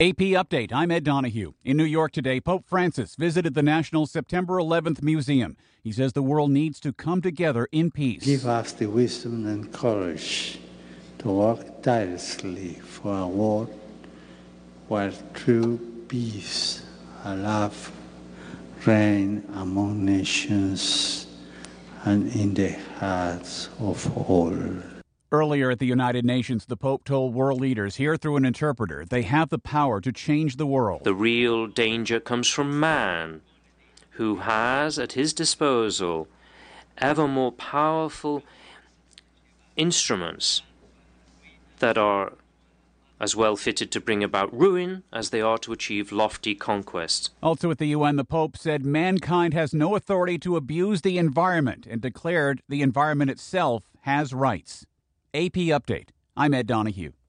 AP Update, I'm Ed Donahue. In New York today, Pope Francis visited the National September 11th Museum. He says the world needs to come together in peace. Give us the wisdom and courage to work tirelessly for a world where true peace and love reign among nations and in the hearts of all. Earlier at the United Nations, the Pope told world leaders, here through an interpreter, they have the power to change the world. The real danger comes from man, who has at his disposal ever more powerful instruments that are as well fitted to bring about ruin as they are to achieve lofty conquest. Also at the UN, the Pope said mankind has no authority to abuse the environment and declared the environment itself has rights. AP Update. I'm Ed Donahue.